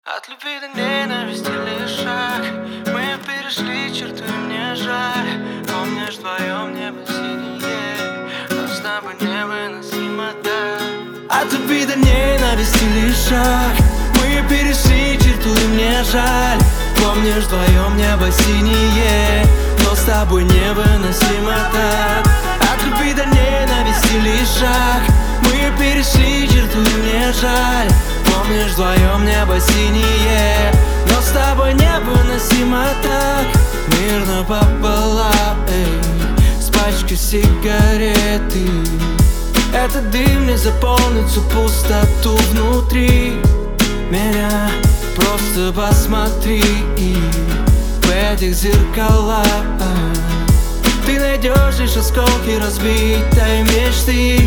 От любви до ненависти лишь шаг. Мы перешли черту, и мне жаль. Помнишь, вдвоем небо синее, но с тобой невыносимо так. От любви до ненависти лишь шаг. Мы перешли черту, и мне жаль. Помнишь, вдвоем небо синее, но с тобой невыносимо так. От любви до ненависти лишь шаг. Мы перешли черту, и мне жаль. Помнишь, вдвоем небо синее, но с тобой невыносимо так. Мир напополам, с пачкой сигареты. Этот дым не заполнит всю пустоту внутри меня. Просто посмотри в этих зеркалах. Ты найдешь лишь осколки разбитой мечты.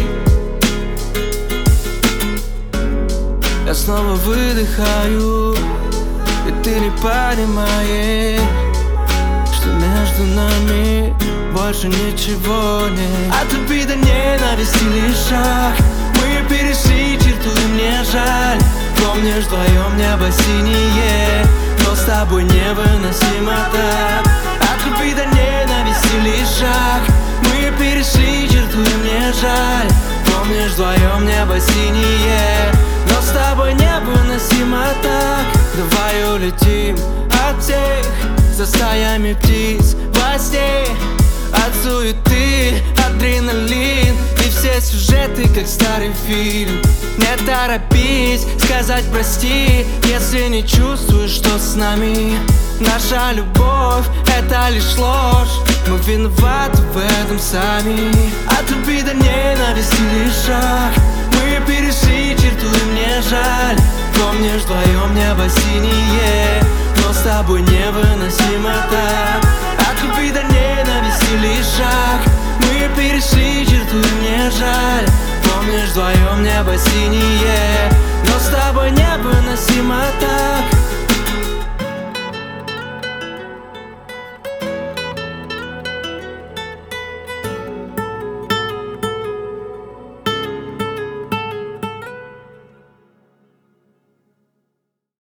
Я снова выдыхаю, и ты не понимаешь, что между нами больше ничего нет. От любви до ненависти лишь шаг. Мы перешли черту, и мне жаль. Помнишь, вдвоем небо синее, но с тобой невыносимо так. От любви до ненависти лишь шаг. Мы перешли черту, и мне жаль. Помнишь, вдвоем небо синее, но с тобой невыносимо так. Давай улетим от всех за стаями птиц во сне. От суеты, адреналин и все сюжеты, как старый фильм. Не торопись сказать прости, если не чувствуешь, что с нами. Наша любовь — это лишь ложь. Мы виноваты в этом сами. От любви до ненависти лишь шаг. Мы перешли черту, и мне жаль. Помнишь, вдвоем небо синее, но с тобой невыносимо так. От любви до ненависти лишь шаг. Мы перешли черту, и мне жаль. Помнишь, вдвоем небо синее, но с тобой невыносимо